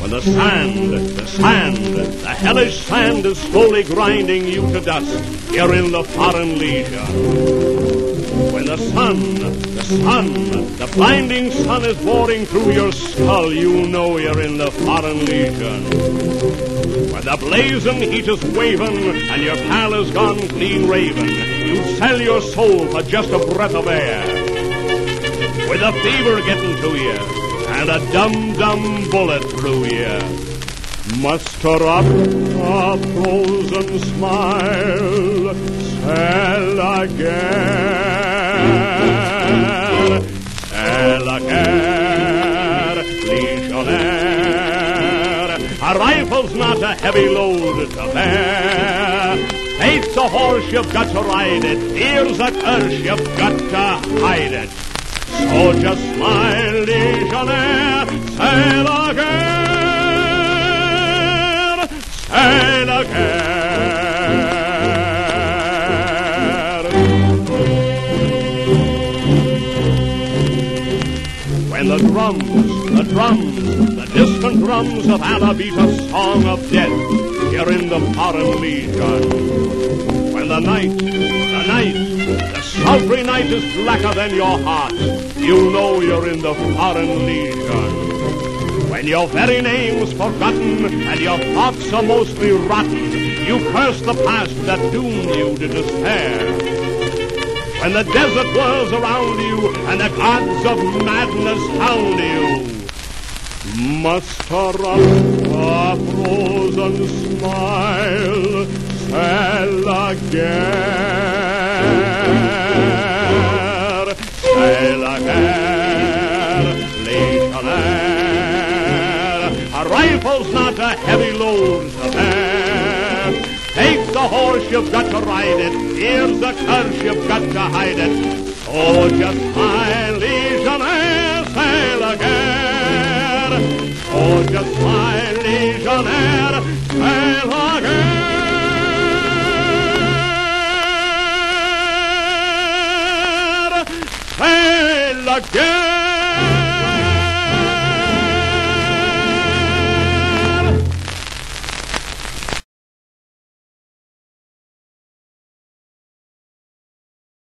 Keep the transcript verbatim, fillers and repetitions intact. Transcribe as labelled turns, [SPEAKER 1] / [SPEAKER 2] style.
[SPEAKER 1] When the sand, the sand, the hellish sand is slowly grinding you to dust, you're in the Foreign Legion. When the sun, the sun, the blinding sun is boring through your skull, you know you're in the Foreign Legion. When the blazing heat is waving and your pal is gone clean raving, you sell your soul for just a breath of air. With a fever getting to you and a dum-dum bullet through you, muster up a frozen smile, sell again, sell again, Legionnaire. A rifle's not a heavy load to bear. Fate's a horse, you've got to ride it. Fear's a curse, you've got to hide it. So just smile, Legionnaire, sail again, sail again. When the drums, the drums, the distant drums of Allah beat a song of death, you're in the Foreign Legion. When the night, the night, the sultry night is blacker than your heart, you know you're in the Foreign Legion. When your very name's forgotten and your thoughts are mostly rotten, you curse the past that doomed you to despair. When the desert whirls around you and the gods of madness hound you, muster up a frozen smile, sail again, sail again, Legionnaire. A rifle's not a heavy load to bear. Take the horse, you've got to ride it. Here's the curse, you've got to hide it. So just my Legionnaire, sail again. So just my Legionnaire, sail again. Sail again.